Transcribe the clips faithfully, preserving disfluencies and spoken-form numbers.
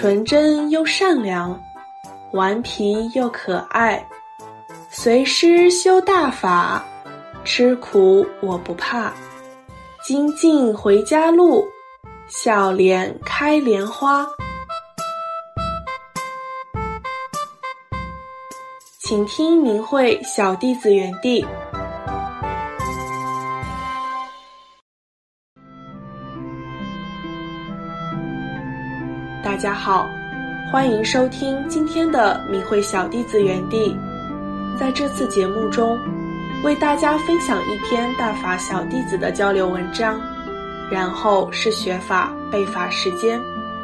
纯真又善良，顽皮又可爱，随师修大法，吃苦我不怕。精进回家路，笑脸开莲花。请听明慧小弟子园地。大家好，欢迎收听今天的明慧小弟子园地。在这次节目中，为大家分享一篇大法小弟子的交流文章，然后是学法背法时间。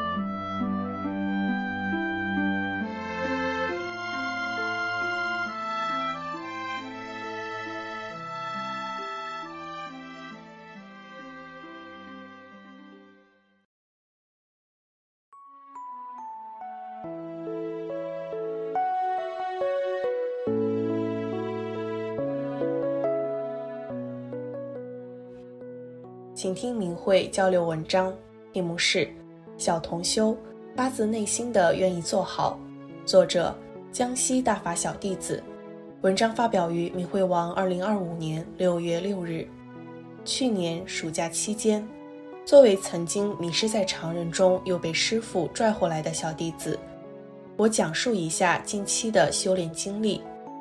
请听明慧交流文章，题目是小同修发自内心的愿意做好，作者江西大法小弟子。文章发表于明慧网二零二五年六月六日。去年暑假期间，作为曾经迷失在常人中又被师父拽回来的小弟子，我讲述一下近期的修炼经历。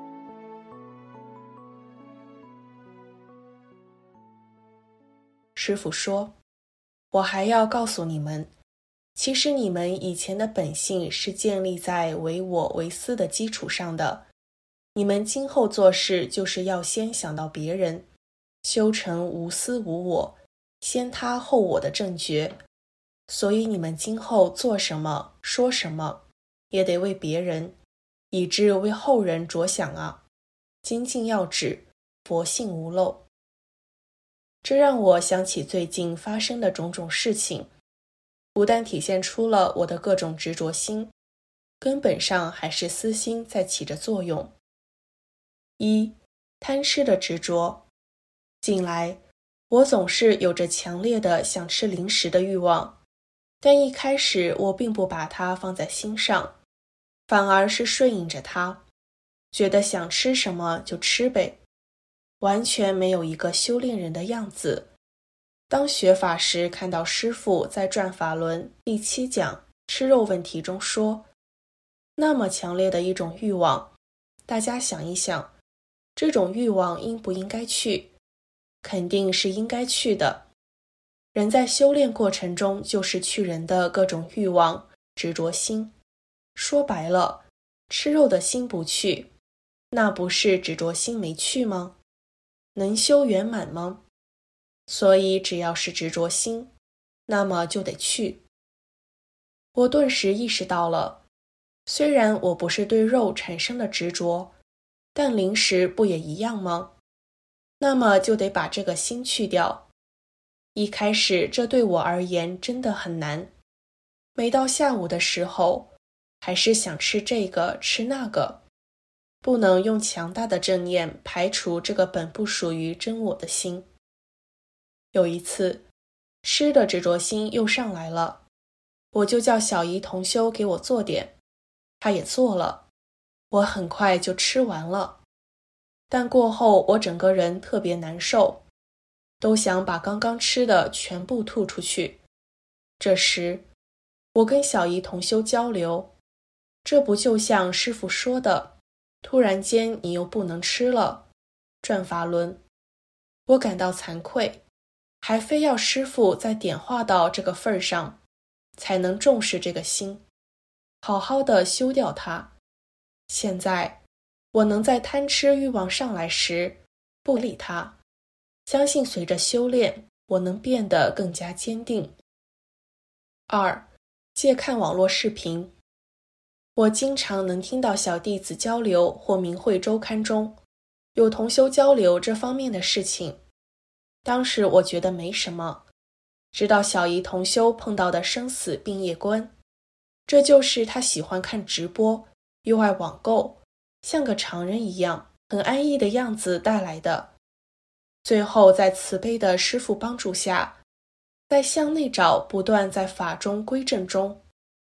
师父说，我还要告诉你们，其实你们以前的本性是建立在唯我唯私的基础上的，你们今后做事就是要先想到别人，修成无私无我，先他后我的正觉。所以你们今后做什么说什么，也得为别人，以致为后人着想啊，精进要止，佛性无漏。这让我想起最近发生的种种事情，不但体现出了我的各种执着心，根本上还是私心在起着作用。一、贪吃的执着。近来，我总是有着强烈的想吃零食的欲望，但一开始我并不把它放在心上，反而是顺应着它，觉得想吃什么就吃呗。完全没有一个修炼人的样子。当学法时看到师父在转法轮第七讲吃肉问题中说，那么强烈的一种欲望，大家想一想，这种欲望应不应该去？肯定是应该去的。人在修炼过程中就是去人的各种欲望、执着心。说白了，吃肉的心不去，那不是执着心没去吗？能修圆满吗？所以只要是执着心，那么就得去。我顿时意识到了，虽然我不是对肉产生了执着，但零食不也一样吗？那么就得把这个心去掉。一开始这对我而言真的很难，每到下午的时候，还是想吃这个吃那个，不能用强大的正念排除这个本不属于真我的心。有一次，吃的执着心又上来了，我就叫小姨同修给我做点，她也做了，我很快就吃完了。但过后我整个人特别难受，都想把刚刚吃的全部吐出去。这时，我跟小姨同修交流，这不就像师父说的，突然间你又不能吃了，转法轮。我感到惭愧，还非要师父再点化到这个份上，才能重视这个心，好好的修掉它。现在我能在贪吃欲望上来时不理它，相信随着修炼，我能变得更加坚定。二、借看网络视频。我经常能听到小弟子交流或明慧周刊中有同修交流这方面的事情。当时我觉得没什么，直到小姨同修碰到的生死病业观，这就是他喜欢看直播，又爱网购，像个常人一样很安逸的样子带来的。最后在慈悲的师父帮助下，在向内找不断在法中归正中，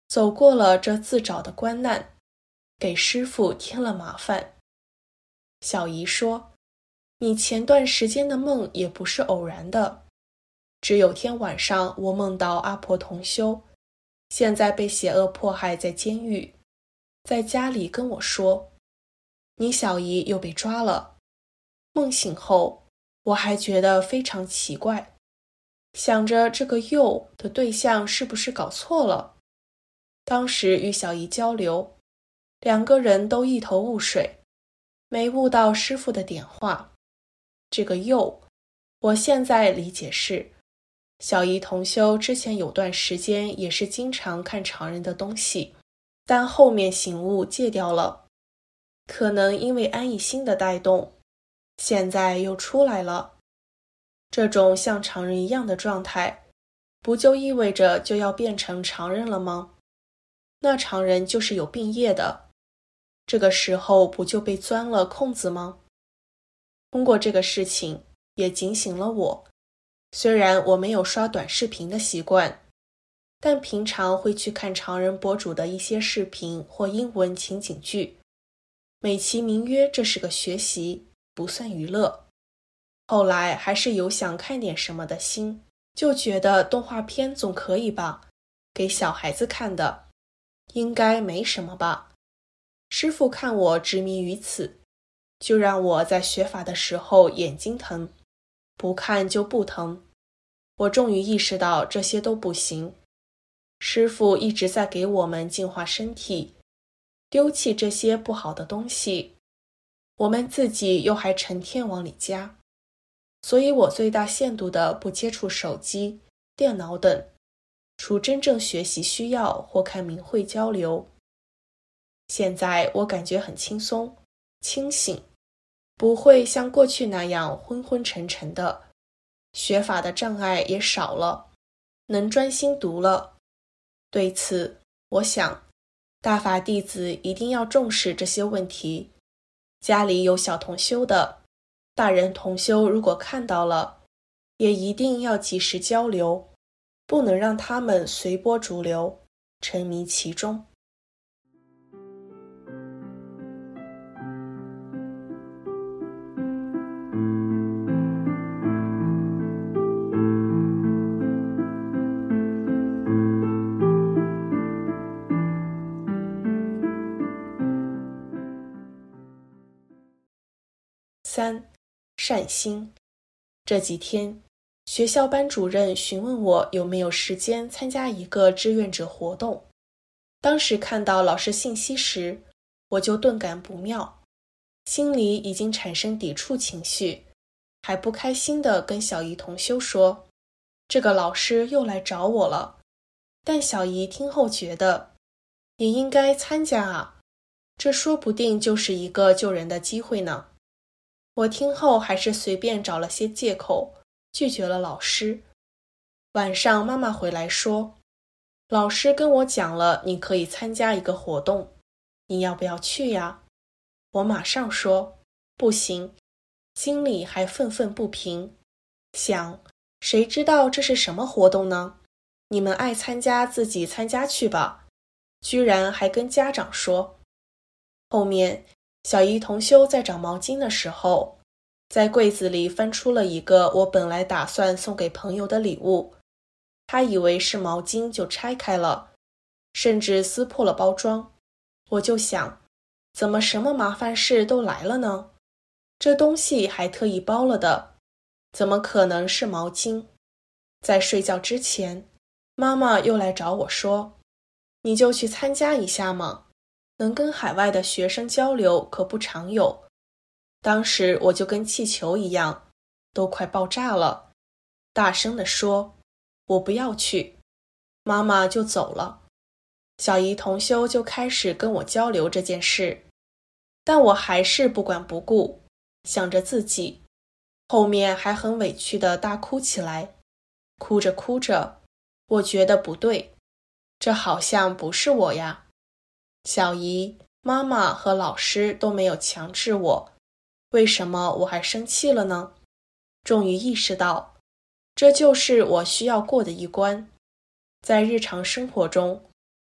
走过了这自找的关难，给师父添了麻烦。小姨说，你前段时间的梦也不是偶然的，只有天晚上我梦到阿婆同修，现在被邪恶迫害在监狱，在家里跟我说，你小姨又被抓了。梦醒后，我还觉得非常奇怪，想着这个又的对象是不是搞错了。当时与小姨交流，两个人都一头雾水，没悟到师父的点化。这个又，我现在理解是，小姨同修之前有段时间也是经常看常人的东西，但后面醒悟戒掉了，可能因为安逸心的带动，现在又出来了。这种像常人一样的状态，不就意味着就要变成常人了吗？那常人就是有病业的，这个时候不就被钻了空子吗？通过这个事情，也警醒了我。虽然我没有刷短视频的习惯，但平常会去看常人博主的一些视频或英文情景剧，美其名曰这是个学习，不算娱乐。后来还是有想看点什么的心，就觉得动画片总可以吧，给小孩子看的，应该没什么吧。师父看我执迷于此，就让我在学法的时候眼睛疼，不看就不疼。我终于意识到这些都不行。师父一直在给我们净化身体，丢弃这些不好的东西，我们自己又还成天往里加。所以我最大限度的不接触手机、电脑等，除真正学习需要或看明慧交流。现在我感觉很轻松、清醒，不会像过去那样昏昏沉沉的，学法的障碍也少了，能专心读了。对此，我想，大法弟子一定要重视这些问题。家里有小同修的，大人同修如果看到了，也一定要及时交流，不能让他们随波逐流，沉迷其中。三、善心。这几天，学校班主任询问我有没有时间参加一个志愿者活动。当时看到老师信息时，我就顿感不妙，心里已经产生抵触情绪，还不开心地跟小姨同修说，这个老师又来找我了。但小姨听后觉得，也应该参加啊，这说不定就是一个救人的机会呢。我听后还是随便找了些借口，拒绝了老师。晚上妈妈回来说，老师跟我讲了，你可以参加一个活动，你要不要去呀？我马上说，不行，心里还愤愤不平，想，谁知道这是什么活动呢？你们爱参加自己参加去吧，居然还跟家长说。后面小姨同修在找毛巾的时候，在柜子里翻出了一个我本来打算送给朋友的礼物，她以为是毛巾就拆开了，甚至撕破了包装。我就想，怎么什么麻烦事都来了呢？这东西还特意包了的，怎么可能是毛巾？在睡觉之前，妈妈又来找我说，你就去参加一下嘛，能跟海外的学生交流可不常有。当时我就跟气球一样，都快爆炸了，大声地说，我不要去。妈妈就走了，小姨同修就开始跟我交流这件事，但我还是不管不顾，想着自己，后面还很委屈地大哭起来。哭着哭着，我觉得不对，这好像不是我呀。小姨、妈妈和老师都没有强制我，为什么我还生气了呢？终于意识到，这就是我需要过的一关。在日常生活中，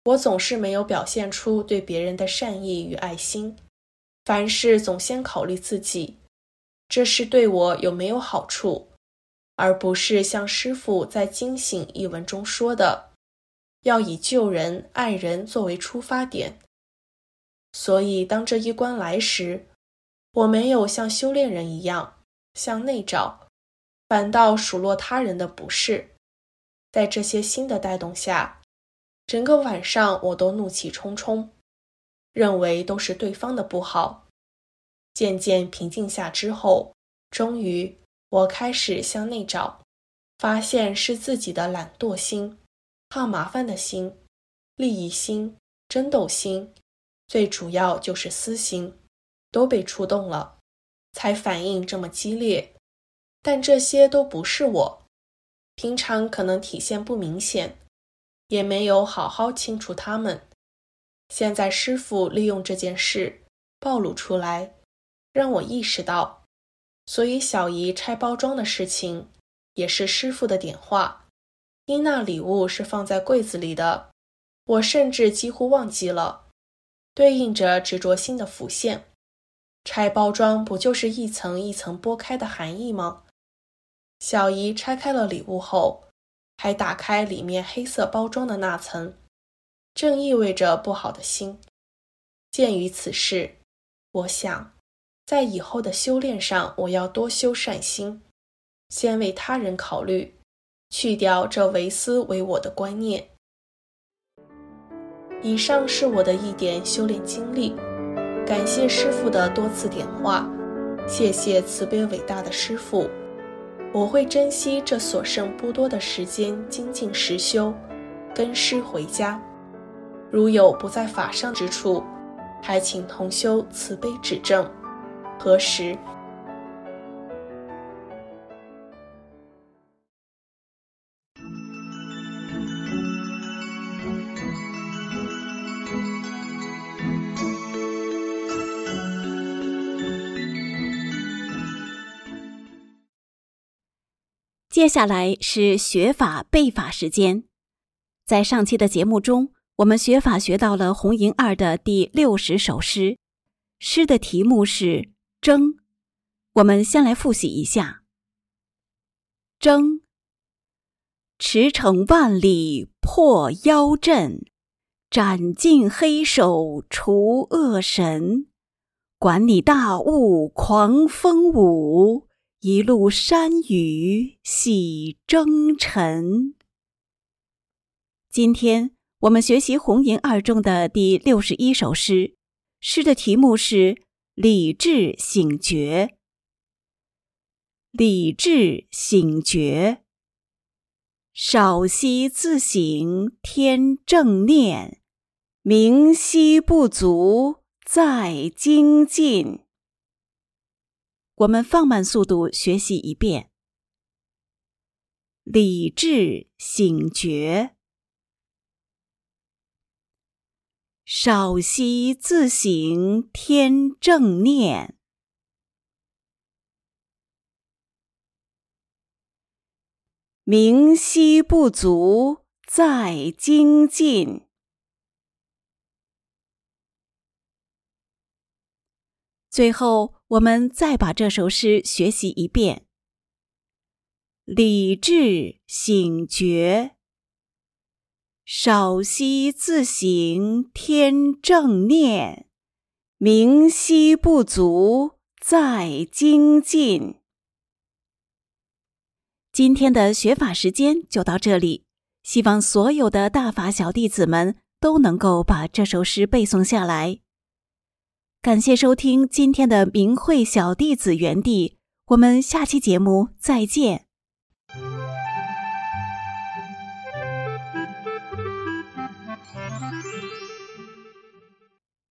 我总是没有表现出对别人的善意与爱心，凡事总先考虑自己，这是对我有没有好处，而不是像师父在惊醒一文中说的，要以救人、爱人作为出发点。所以当这一关来时，我没有像修炼人一样向内找，反倒数落他人的不是。在这些心的带动下，整个晚上我都怒气冲冲，认为都是对方的不好。渐渐平静下之后，终于我开始向内找，发现是自己的懒惰心、怕麻烦的心、利益心、争斗心，最主要就是私心，都被触动了，才反应这么激烈。但这些都不是我，平常可能体现不明显，也没有好好清除它们。现在师父利用这件事暴露出来，让我意识到，所以小姨拆包装的事情也是师父的点化。因那礼物是放在柜子里的，我甚至几乎忘记了，对应着执着心的浮现。拆包装不就是一层一层剥开的含义吗？小姨拆开了礼物后，还打开里面黑色包装的那层，正意味着不好的心。鉴于此事，我想在以后的修炼上，我要多修善心，先为他人考虑，去掉这唯私唯我的观念。以上是我的一点修炼经历，感谢师父的多次点化，谢谢慈悲伟大的师父。我会珍惜这所剩不多的时间，精进实修，跟师回家。如有不在法上之处，还请同修慈悲指正。何时？ 接下来是学法背法时间。在上期的节目中，我们学法学到了红银二的第六十首诗，诗的题目是争。我们先来复习一下。争，驰骋万里破妖阵，斩尽黑手除恶神，管你大雾狂风舞，一路山雨洗征尘。今天我们学习红银二中的第六十一首诗，诗的题目是理智醒觉。理智醒觉，少息自省添正念，明晰不足再精进。我们放慢速度学习一遍。理智醒觉，少息自省添正念，明晰不足再精进。最后，我们再把这首诗学习一遍。理智醒觉，少息自省添正念，明晰不足再精进。今天的学法时间就到这里，希望所有的大法小弟子们都能够把这首诗背诵下来。感谢收听今天的明慧小弟子园地，我们下期节目再见。